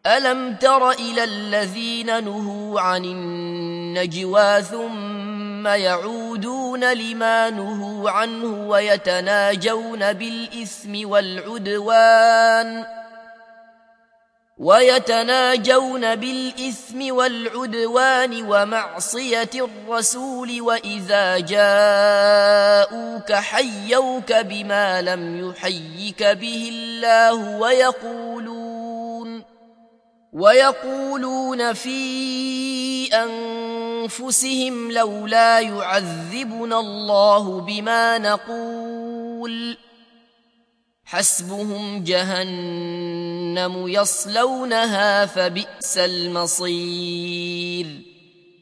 ألم تر إلى الذين نهوا عن النجوى ثم يعودون لما نهوا عنه ويتناجون بالإثم والعدوان ومعصية الرسول وإذا جاءوك حيوك بما لم يحيك به الله ويقولون في أنفسهم لولا يعذبنا الله بما نقول حسبهم جهنم يصلونها فبئس المصير